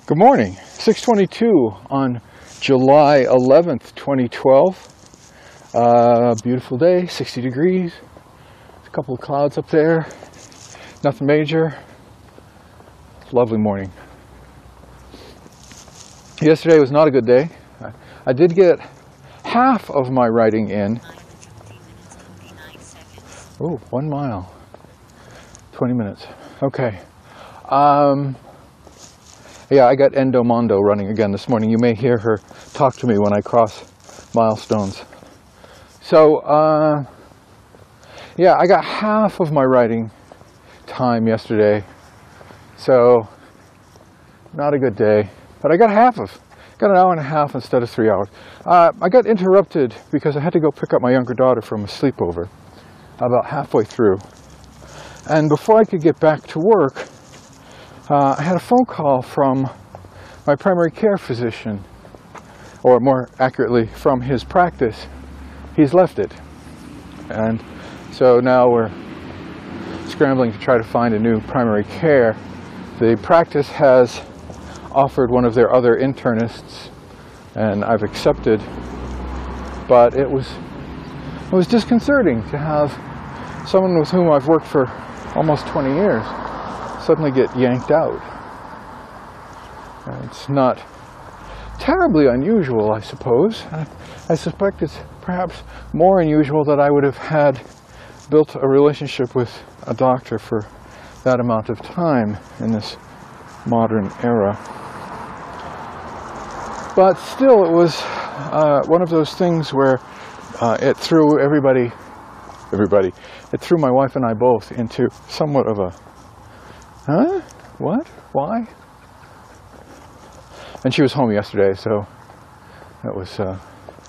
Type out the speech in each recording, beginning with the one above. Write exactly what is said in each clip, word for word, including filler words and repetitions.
Good morning. six twenty-two on July eleventh, twenty twelve. Uh, beautiful day, sixty degrees. A couple of clouds up there. Nothing major. Lovely morning. Yesterday was not a good day. I, I did get half of my writing in. Oh, one mile. twenty minutes. Okay. Um, yeah, I got Endomondo running again this morning. You may hear her talk to me when I cross milestones. So, uh, yeah, I got half of my writing time yesterday. So, not a good day. But I got half of, got an hour and a half instead of three hours. Uh, I got interrupted because I had to go pick up my younger daughter from a sleepover about halfway through. And before I could get back to work, uh, I had a phone call from my primary care physician, or more accurately, from his practice. He's left it. And so now we're scrambling to try to find a new primary care. The practice has offered one of their other internists, and I've accepted, but it was it was disconcerting to have someone with whom I've worked for almost twenty years suddenly get yanked out. It's not terribly unusual, I suppose. I, I suspect it's perhaps more unusual that I would have had built a relationship with a doctor for that amount of time in this modern era. But still, it was uh, one of those things where uh, it threw everybody, everybody, it threw my wife and I both into somewhat of a, huh? What? Why? And she was home yesterday, so that was uh,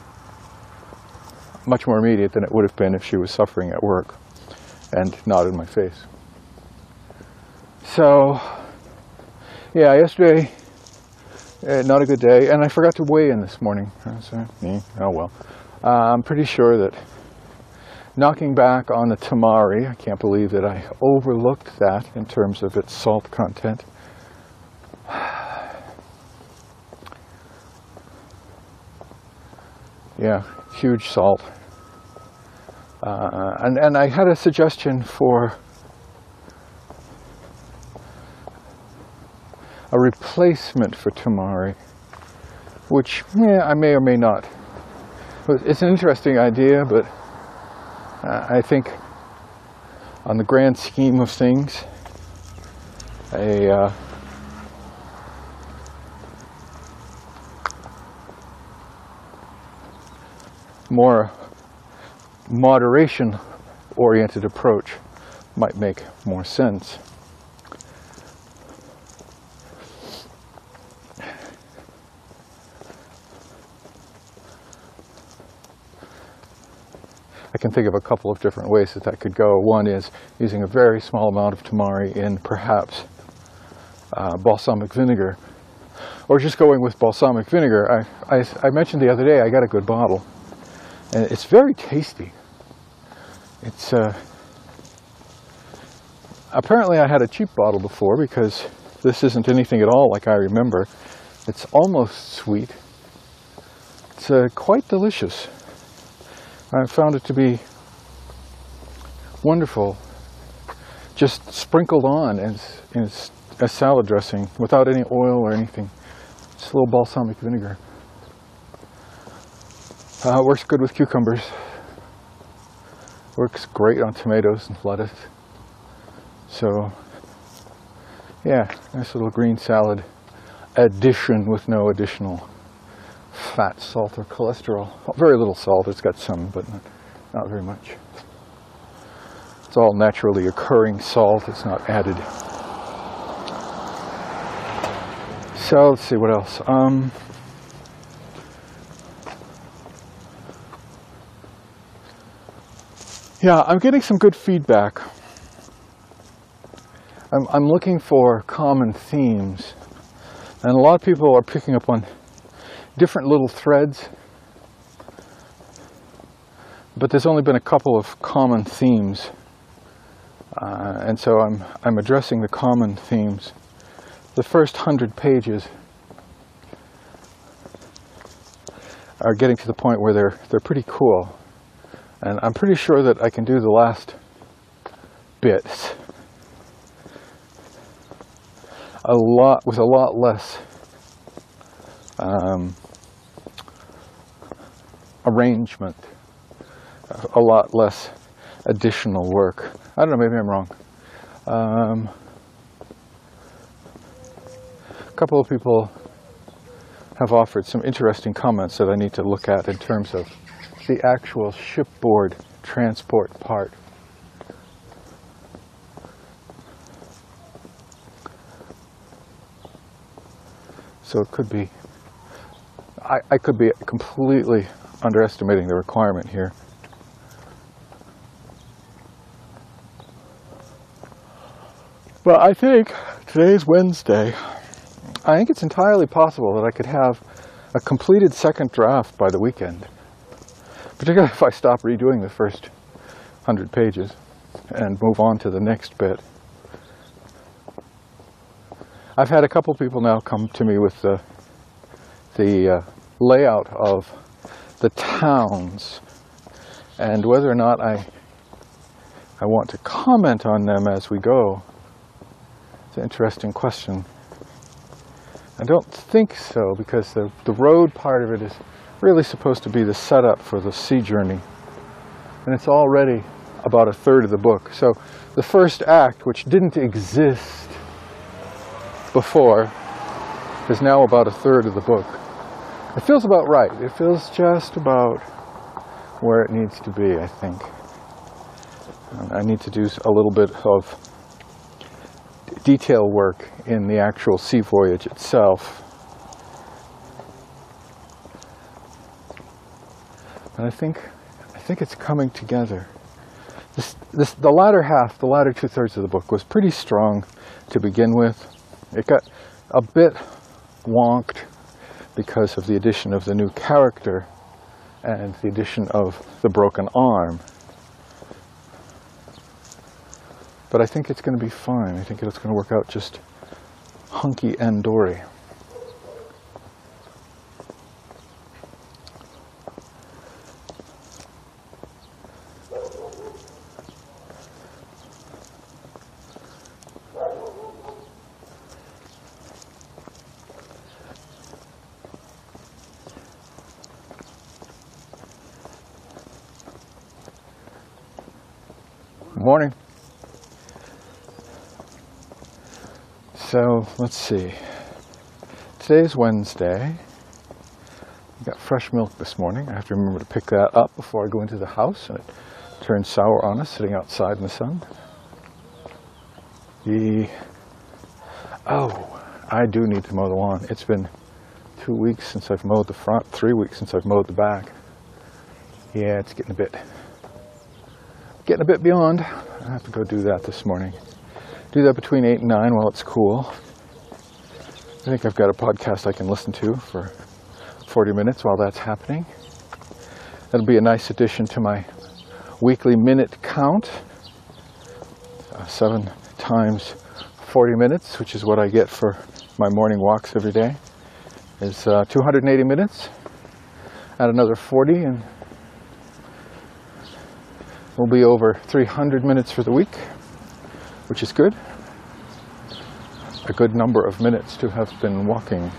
much more immediate than it would have been if she was suffering at work and not in my face. So, yeah, yesterday, uh, not a good day, and I forgot to weigh in this morning. So, me, oh well. Uh, I'm pretty sure that knocking back on the tamari, I can't believe that I overlooked that in terms of its salt content. Yeah, huge salt. Uh, and, and I had a suggestion for a replacement for tamari, which yeah, I may or may not. It's an interesting idea, but uh, I think on the grand scheme of things, a uh, more moderation-oriented approach might make more sense. I can think of a couple of different ways that that could go. One is using a very small amount of tamari in perhaps uh, balsamic vinegar, or just going with balsamic vinegar. I, I, I mentioned the other day I got a good bottle, and it's very tasty. It's uh, apparently I had a cheap bottle before, because this isn't anything at all like I remember. It's almost sweet. It's uh, quite delicious. I found it to be wonderful, just sprinkled on as, as a salad dressing without any oil or anything. Just a little balsamic vinegar. Uh, works good with cucumbers. Works great on tomatoes and lettuce. So, yeah, nice little green salad addition with no additional fat, salt, or cholesterol. Well, very little salt. It's got some, but not, not very much. It's all naturally occurring salt. It's not added. So let's see what else. Um, yeah, I'm getting some good feedback. I'm, I'm looking for common themes, and a lot of people are picking up on different little threads, but there's only been a couple of common themes, uh, and so I'm I'm addressing the common themes. The first hundred pages are getting to the point where they're they're pretty cool, and I'm pretty sure that I can do the last bits a lot with a lot less um, arrangement, a lot less additional work. I don't know, maybe I'm wrong. Um, a couple of people have offered some interesting comments that I need to look at in terms of the actual shipboard transport part. So it could be, I, I could be completely underestimating the requirement here. But I think today's Wednesday. I think it's entirely possible that I could have a completed second draft by the weekend, particularly if I stop redoing the first hundred pages and move on to the next bit. I've had a couple people now come to me with the, the uh, layout of the towns, and whether or not I, I want to comment on them as we go. It's an interesting question. I don't think so, because the, the road part of it is really supposed to be the setup for the sea journey. And it's already about a third of the book. So the first act, which didn't exist before, is now about a third of the book. It feels about right. It feels just about where it needs to be, I think. And I need to do a little bit of detail work in the actual sea voyage itself. And I think I think it's coming together. This, this, the latter half, the latter two-thirds of the book was pretty strong to begin with. It got a bit wonked because of the addition of the new character and the addition of the broken arm. But I think it's going to be fine. I think it's going to work out just hunky and dory. Morning. So, let's see. Today's Wednesday. I got fresh milk this morning. I have to remember to pick that up before I go into the house, and it turned sour on us sitting outside in the sun. The Oh, I do need to mow the lawn. It's been two weeks since I've mowed the front, three weeks since I've mowed the back. Yeah, it's getting a bit getting a bit beyond. I have to go do that this morning. Do that between eight and nine while it's cool. I think I've got a podcast I can listen to for forty minutes while that's happening. That'll be a nice addition to my weekly minute count. Uh, seven times forty minutes, which is what I get for my morning walks every day, is uh, two hundred eighty minutes. Add another forty, and we'll be over three hundred minutes for the week, which is good. A good number of minutes to have been walking.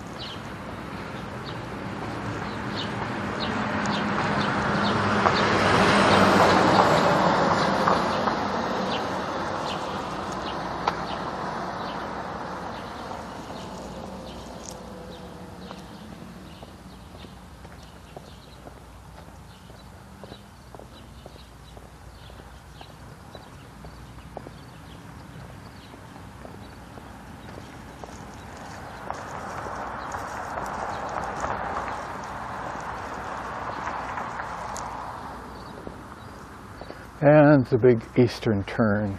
And the big eastern turn.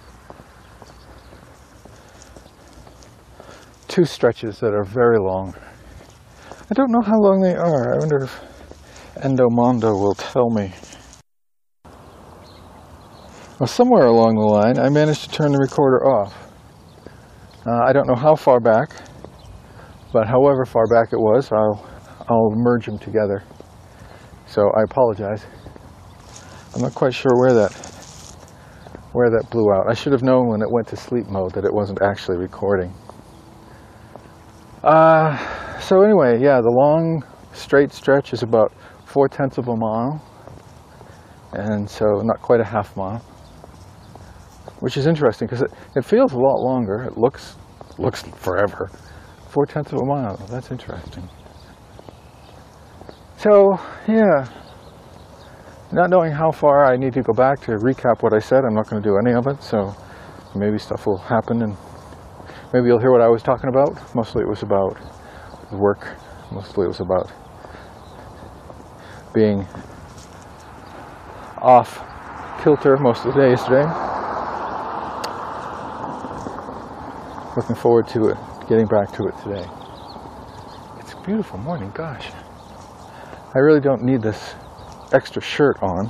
Two stretches that are very long. I don't know how long they are. I wonder if Endomondo will tell me. Well, somewhere along the line, I managed to turn the recorder off. Uh, I don't know how far back, but however far back it was, I'll, I'll merge them together. So I apologize. I'm not quite sure where that where that blew out. I should have known when it went to sleep mode that it wasn't actually recording. Uh, so anyway, yeah, the long straight stretch is about four tenths of a mile, and so not quite a half mile, which is interesting because it, it feels a lot longer. It looks looks forever. Four tenths of a mile. That's interesting. So yeah. Not knowing how far I need to go back to recap what I said, I'm not going to do any of it, so maybe stuff will happen and maybe you'll hear what I was talking about. Mostly it was about work. Mostly it was about being off kilter most of the day yesterday. Looking forward to it, getting back to it today. It's a beautiful morning, gosh. I really don't need this extra shirt on.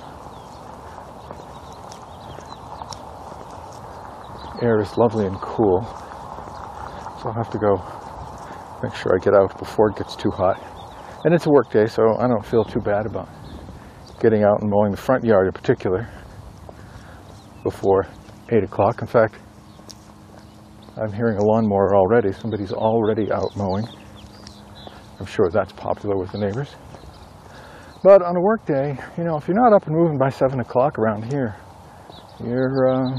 Air is lovely and cool, so I'll have to go make sure I get out before it gets too hot. And it's a work day, so I don't feel too bad about getting out and mowing the front yard in particular before eight o'clock. In fact, I'm hearing a lawnmower already. Somebody's already out mowing. I'm sure that's popular with the neighbors. But on a work day, you know, if you're not up and moving by seven o'clock around here, you're uh,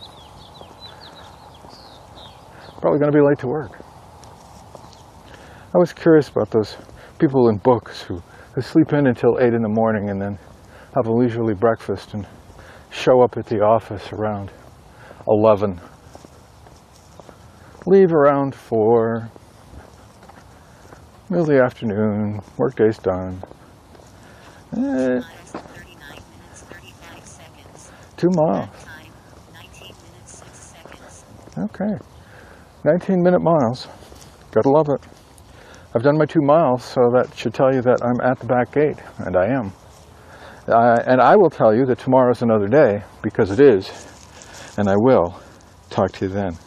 probably going to be late to work. I was curious about those people in books who, who sleep in until eight in the morning and then have a leisurely breakfast and show up at the office around eleven. Leave around four, middle of the afternoon, work day's done. Eh, two miles. Okay. nineteen minute miles. Gotta love it. I've done my two miles, so that should tell you that I'm at the back gate, and I am. Uh, and I will tell you that tomorrow's another day, because it is, and I will talk to you then.